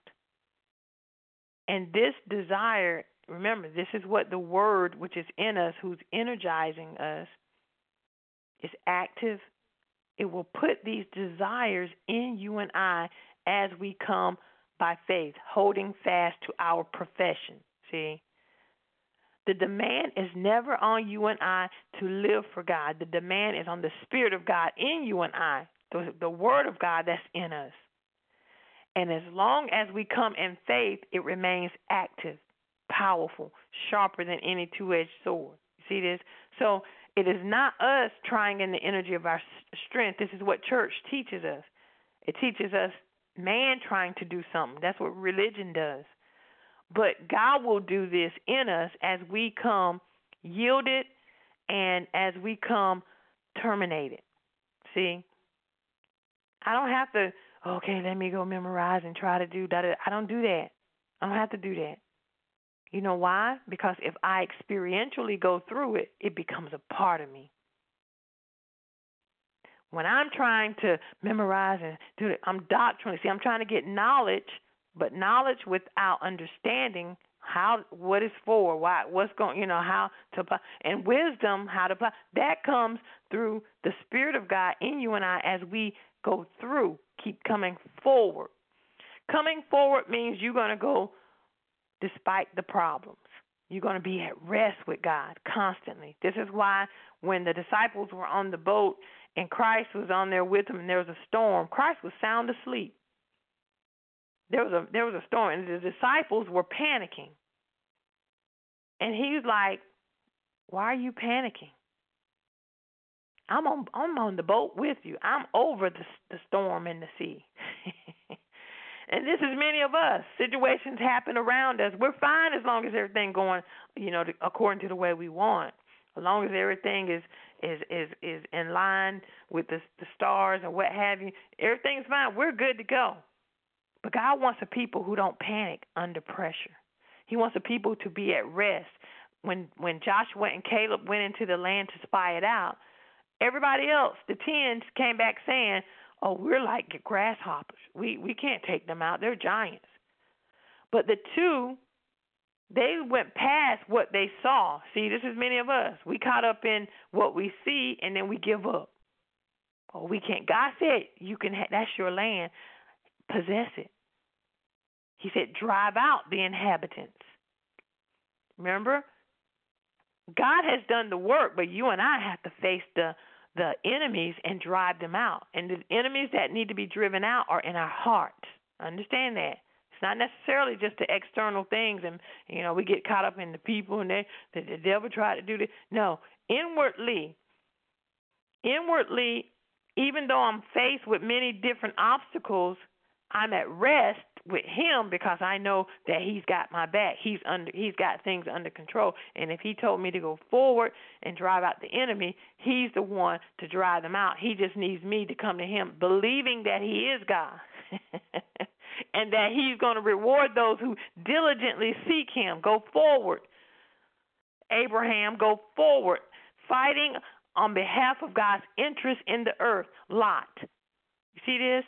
And this desire, remember, this is what the word which is in us, who's energizing us, is active. It will put these desires in you and I as we come by faith, holding fast to our profession. See? The demand is never on you and I to live for God. The demand is on the Spirit of God in you and I, the Word of God that's in us. And as long as we come in faith, it remains active, powerful, sharper than any two-edged sword. You see this? So it is not us trying in the energy of our strength. This is what church teaches us. It teaches us man trying to do something. That's what religion does. But God will do this in us as we come yielded and as we come terminated. See? I don't have to, okay, let me go memorize and try to do that. I don't do that. I don't have to do that. You know why? Because if I experientially go through it, it becomes a part of me. When I'm trying to memorize and do it, I'm doctrinally. See, I'm trying to get knowledge, but knowledge without understanding what is for, why, what's going, how to apply, and wisdom, how to apply. That comes through the Spirit of God in you and I as we go through, keep coming forward. Coming forward means you're going to go despite the problems. You're going to be at rest with God constantly. This is why when the disciples were on the boat and Christ was on there with them and there was a storm, Christ was sound asleep. There was a storm, and the disciples were panicking. And he was like, why are you panicking? I'm on the boat with you. I'm over the storm and the sea. And this is many of us. Situations happen around us. We're fine as long as everything going, according to the way we want. As long as everything is in line with the stars and what have you, everything's fine. We're good to go. But God wants a people who don't panic under pressure. He wants a people to be at rest. When Joshua and Caleb went into the land to spy it out, everybody else, the 10s, came back saying, oh, we're like grasshoppers. We can't take them out. They're giants. But the 2, they went past what they saw. See, this is many of us. We caught up in what we see, and then we give up. Oh, we can't. God said, you can. That's your land. Possess it. He said, drive out the inhabitants. Remember? God has done the work, but you and I have to face the enemies and drive them out. And the enemies that need to be driven out are in our heart. Understand that. It's not necessarily just the external things, and we get caught up in the people and the devil tried to do this. No, inwardly, even though I'm faced with many different obstacles, I'm at rest with him because I know that he's got my back. He's got things under control. And if he told me to go forward and drive out the enemy, he's the one to drive them out. He just needs me to come to him believing that he is God and that he's going to reward those who diligently seek him. Go forward. Abraham, go forward, fighting on behalf of God's interest in the earth. Lot. You see this?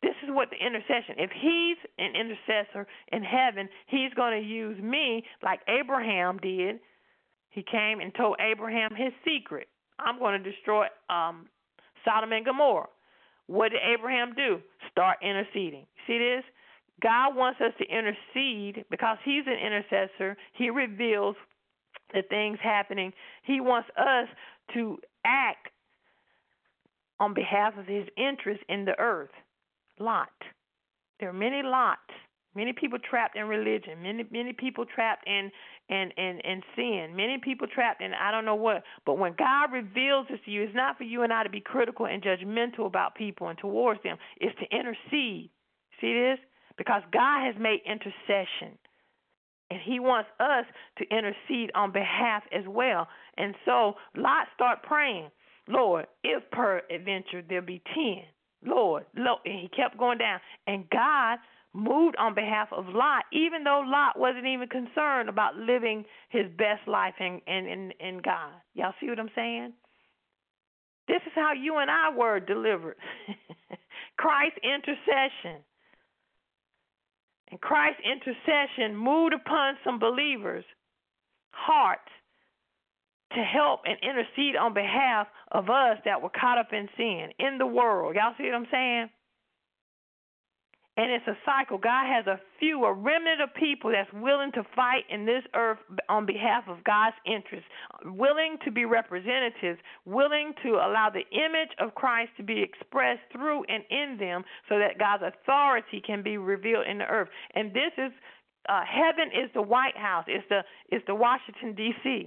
This is what the intercession. If he's an intercessor in heaven, he's going to use me like Abraham did. He came and told Abraham his secret. I'm going to destroy Sodom and Gomorrah. What did Abraham do? Start interceding. See this? God wants us to intercede because he's an intercessor. He reveals the things happening. He wants us to act on behalf of his interest in the earth. Lot. There are many Lots. Many people trapped in religion. Many people trapped in sin. Many people trapped in I don't know what. But when God reveals this to you, it's not for you and I to be critical and judgmental about people and towards them. It's to intercede. See this? Because God has made intercession. And he wants us to intercede on behalf as well. And so Lot started praying, Lord, if peradventure there be 10. Lord, and he kept going down. And God moved on behalf of Lot, even though Lot wasn't even concerned about living his best life in God. Y'all see what I'm saying? This is how you and I were delivered. Christ's intercession. And Christ's intercession moved upon some believers' hearts to help and intercede on behalf of us that were caught up in sin in the world. Y'all see what I'm saying? And it's a cycle. God has a remnant of people that's willing to fight in this earth on behalf of God's interests, willing to be representatives, willing to allow the image of Christ to be expressed through and in them so that God's authority can be revealed in the earth. And this is heaven is the White House. It's the Washington, D.C.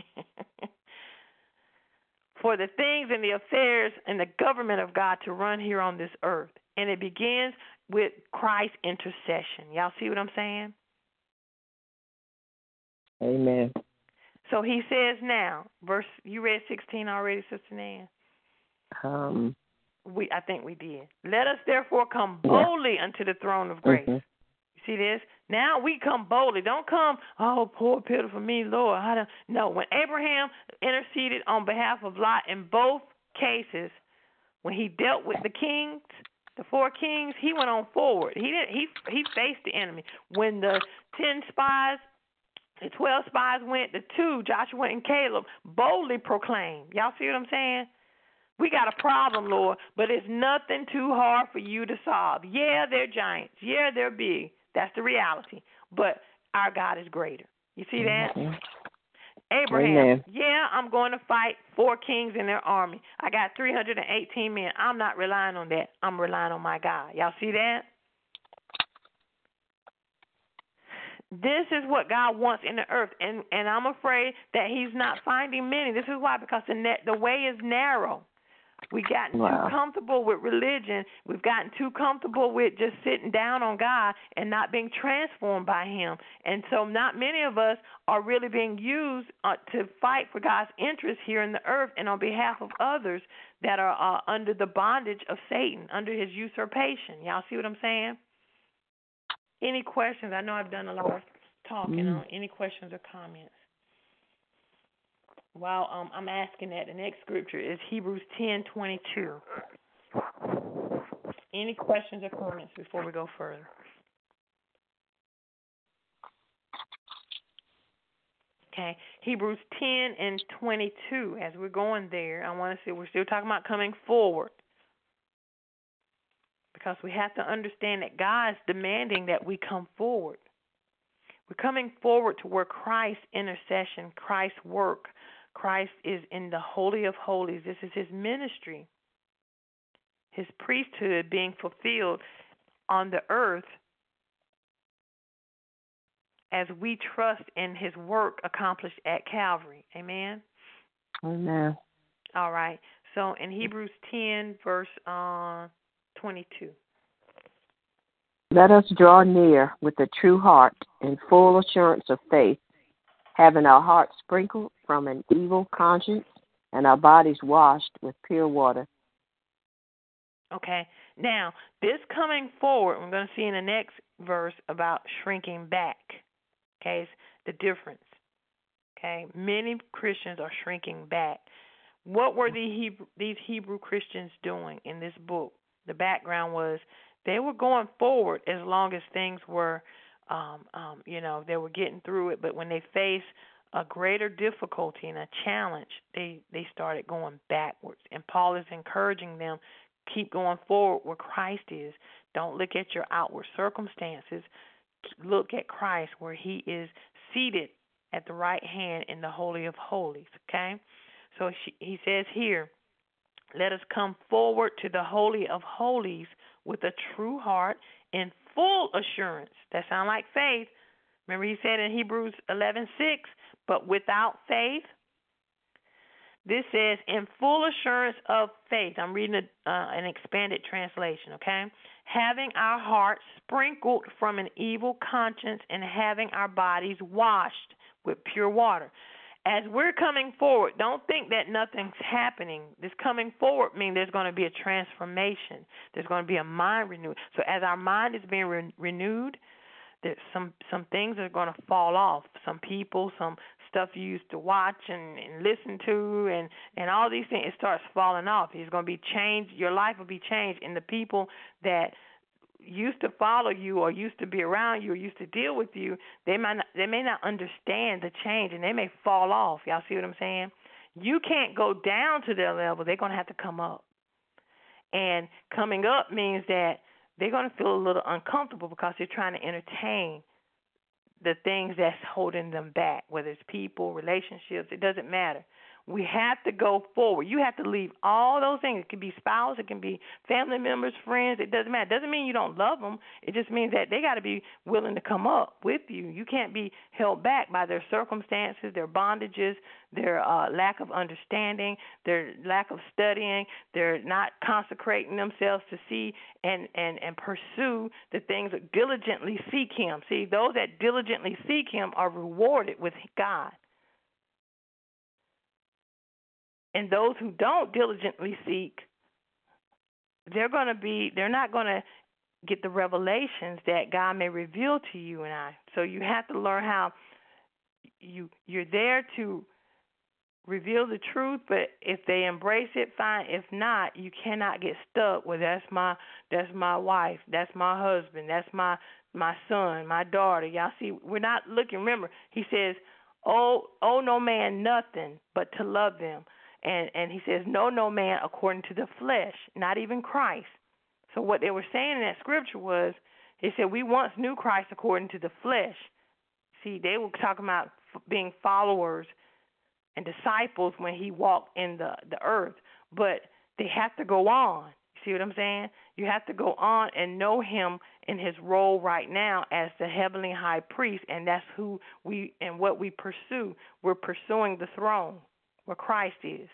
for the things and the affairs and the government of God to run here on this earth. And it begins with Christ's intercession. Y'all see what I'm saying? Amen. So he says now, you read 16 already, Sister Nan? I think we did. Let us therefore come boldly unto the throne of grace. Mm-hmm. You see this? Now we come boldly. Don't come, oh, poor pitiful me, Lord. No, when Abraham interceded on behalf of Lot in both cases, when he dealt with the kings, the 4 kings, he went on forward. He faced the enemy. When the 10 spies, the 12 spies went, the 2, Joshua and Caleb, boldly proclaimed. Y'all see what I'm saying? We got a problem, Lord, but it's nothing too hard for you to solve. Yeah, they're giants. Yeah, they're big. That's the reality. But our God is greater. You see that? Mm-hmm. Abraham, Amen. yeah, I'm going to fight 4 kings in their army. I got 318 men. I'm not relying on that. I'm relying on my God. Y'all see that? This is what God wants in the earth, and I'm afraid that he's not finding many. This is why, because the way is narrow. We've gotten too comfortable with religion. We've gotten too comfortable with just sitting down on God and not being transformed by him. And so not many of us are really being used to fight for God's interests here in the earth and on behalf of others that are under the bondage of Satan, under his usurpation. Y'all see what I'm saying? Any questions? I know I've done a lot of talking. Any questions or comments? While I'm asking that, the next scripture is Hebrews 10:22. Any questions or comments before we go further? Okay, Hebrews 10:22. As we're going there, I want to see we're still talking about coming forward, because we have to understand that God is demanding that we come forward. We're coming forward to where Christ's intercession, Christ's work, Christ is in the Holy of Holies. This is his ministry, his priesthood being fulfilled on the earth as we trust in his work accomplished at Calvary. Amen? Amen. All right. So in Hebrews 10, verse 22. Let us draw near with a true heart and full assurance of faith, having our hearts sprinkled from an evil conscience and our bodies washed with pure water. Okay. Now, this coming forward, we're going to see in the next verse about shrinking back. Okay, it's the difference. Okay, many Christians are shrinking back. What were these Hebrew Christians doing in this book? The background was They were going forward as long as things were, they were getting through it. But when they faced a greater difficulty and a challenge, they started going backwards. And Paul is encouraging them, keep going forward where Christ is. Don't look at your outward circumstances. Look at Christ where he is seated at the right hand in the Holy of Holies, okay? So he says here, let us come forward to the Holy of Holies with a true heart in full assurance. That sounds like faith. Remember he said in Hebrews 11:6, but without faith, this says in full assurance of faith. I'm reading an expanded translation, okay? Having our hearts sprinkled from an evil conscience and having our bodies washed with pure water. As we're coming forward, don't think that nothing's happening. This coming forward means there's going to be a transformation. There's going to be a mind renewed. So as our mind is being renewed, there's some things are going to fall off. Some people, some stuff you used to watch and listen to and all these things, it starts falling off. It's going to be changed. Your life will be changed. And the people that used to follow you or used to be around you or used to deal with you, they may not understand the change and they may fall off. Y'all see what I'm saying? You can't go down to their level. They're going to have to come up. And coming up means that they're going to feel a little uncomfortable because they're trying to entertain the things that's holding them back, whether it's people, relationships, it doesn't matter. We have to go forward. You have to leave all those things. It can be spouse, it can be family members, friends. It doesn't matter. It doesn't mean you don't love them. It just means that they got to be willing to come up with you. You can't be held back by their circumstances, their bondages, their lack of understanding, their lack of studying. They're not consecrating themselves to see and pursue the things that diligently seek him. See, those that diligently seek him are rewarded with God. And those who don't diligently seek, they're not going to get the revelations that God may reveal to you and I. So you have to learn how you're there to reveal the truth, but if they embrace it, fine. If not, you cannot get stuck with that's my wife, that's my husband, that's my son, my daughter. Y'all see, we're not looking. Remember, he says, "Oh, no man nothing but to love them." And he says, no man according to the flesh, not even Christ. So what they were saying in that scripture was, they said, we once knew Christ according to the flesh. See, they were talking about being followers and disciples when he walked in the earth. But they have to go on. You see what I'm saying? You have to go on and know him in his role right now as the heavenly high priest, and that's who what we pursue. We're pursuing the throne where Christ is.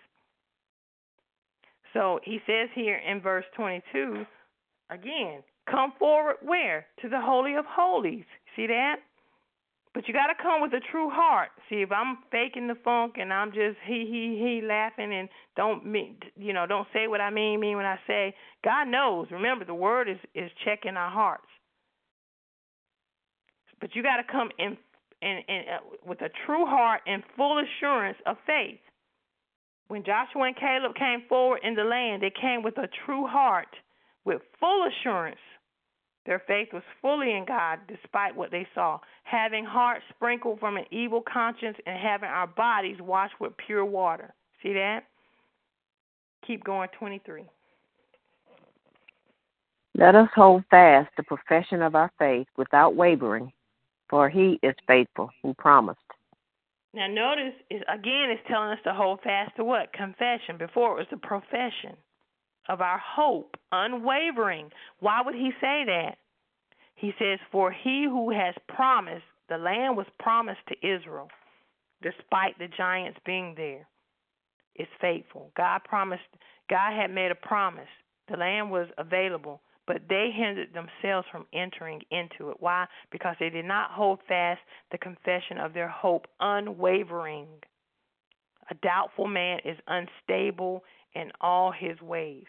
So he says here in verse 22, again, come forward where? To the Holy of Holies. See that? But you got to come with a true heart. See, if I'm faking the funk and I'm just he laughing and don't say what I mean when I say, God knows. Remember, the word is checking our hearts. But you got to come in with a true heart and full assurance of faith. When Joshua and Caleb came forward in the land, they came with a true heart, with full assurance. Their faith was fully in God despite what they saw, having hearts sprinkled from an evil conscience and having our bodies washed with pure water. See that? Keep going, 23. Let us hold fast the profession of our faith without wavering, for he is faithful who promised. Now notice, again, it's telling us to hold fast to what? Confession. Before it was the profession of our hope, unwavering. Why would he say that? He says, for he who has promised, the land was promised to Israel, despite the giants being there, is faithful. God had made a promise. The land was available, but they hindered themselves from entering into it. Why? Because they did not hold fast the confession of their hope, unwavering. A doubtful man is unstable in all his ways.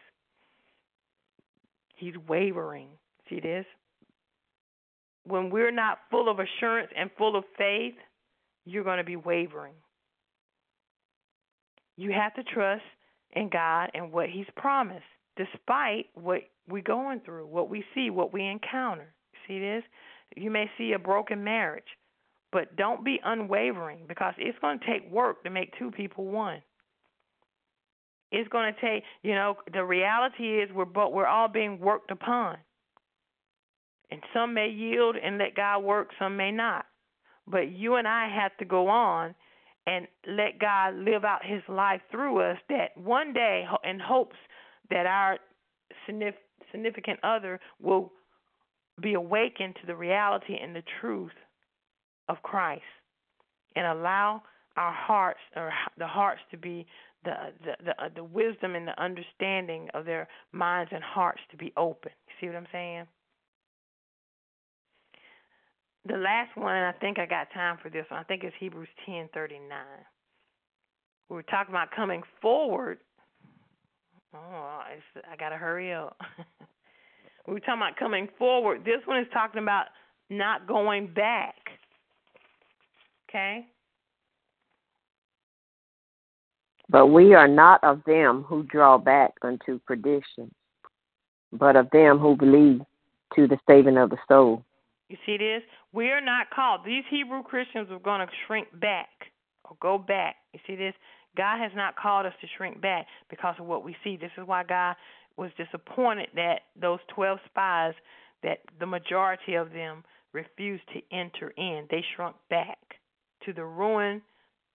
He's wavering. See this? When we're not full of assurance and full of faith, you're going to be wavering. You have to trust in God and what he's promised, despite what we're going through, what we see, what we encounter. See this? You may see a broken marriage, but don't be unwavering, because it's going to take work to make two people one. It's going to take, the reality is we're all being worked upon. And some may yield and let God work, some may not. But you and I have to go on and let God live out his life through us, that one day, in hopes that our significant other will be awakened to the reality and the truth of Christ, and allow our hearts, or the hearts, to be the wisdom and the understanding of their minds and hearts to be open. You see what I'm saying? The last one, I think I got time for this one. I think it's Hebrews 10:39. We were talking about coming forward. I got to hurry up. We were talking about coming forward. This one is talking about not going back. Okay? But we are not of them who draw back unto perdition, but of them who believe to the saving of the soul. You see this? We are not called. These Hebrew Christians are going to shrink back or go back. You see this? God has not called us to shrink back because of what we see. This is why God was disappointed that those 12 spies, that the majority of them refused to enter in. They shrunk back to the ruin.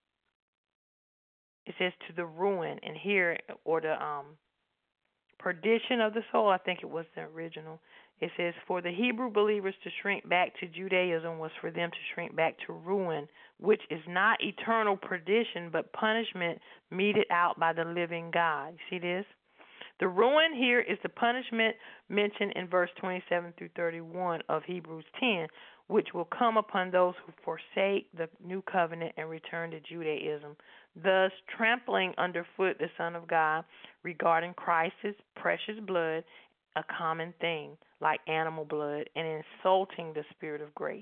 It says to the ruin, and here, or the perdition of the soul, I think it was the original. It says, for the Hebrew believers to shrink back to Judaism was for them to shrink back to ruin, which is not eternal perdition, but punishment meted out by the living God. You see this? The ruin here is the punishment mentioned in verse 27 through 31 of Hebrews 10, which will come upon those who forsake the new covenant and return to Judaism, thus trampling underfoot the Son of God regarding Christ's precious blood, a common thing, like animal blood, and insulting the Spirit of grace.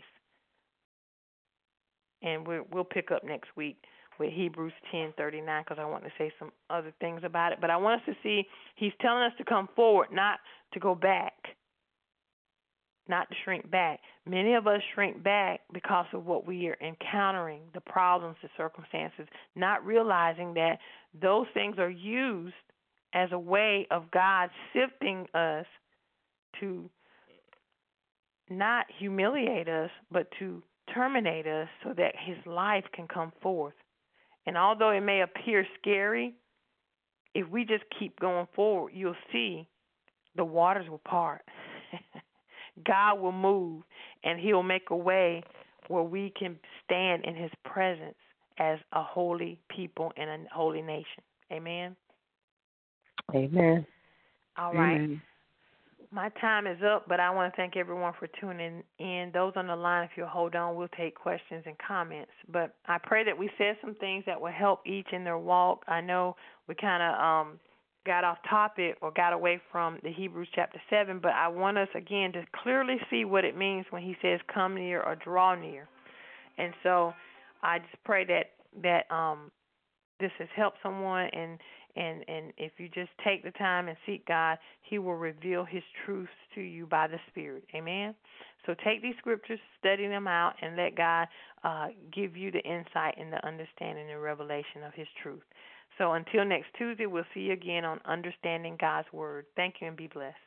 And we'll pick up next week with Hebrews 10:39, because I want to say some other things about it. But I want us to see he's telling us to come forward, not to go back, not to shrink back. Many of us shrink back because of what we are encountering, the problems, the circumstances, not realizing that those things are used as a way of God sifting us to not humiliate us, but to terminate us so that his life can come forth. And although it may appear scary, if we just keep going forward, you'll see the waters will part. God will move, and he'll make a way where we can stand in his presence as a holy people and a holy nation. Amen? Amen. All right. Amen. My time is up, but I want to thank everyone for tuning in. Those on the line, if you'll hold on, we'll take questions and comments. But I pray that we said some things that will help each in their walk. I know we kind of got off topic or got away from the Hebrews chapter 7, but I want us, again, to clearly see what it means when he says come near or draw near. And so I just pray that this has helped someone, and if you just take the time and seek God, he will reveal his truths to you by the Spirit. Amen? So take these scriptures, study them out, and let God give you the insight and the understanding and revelation of his truth. So until next Tuesday, we'll see you again on Understanding God's Word. Thank you, and be blessed.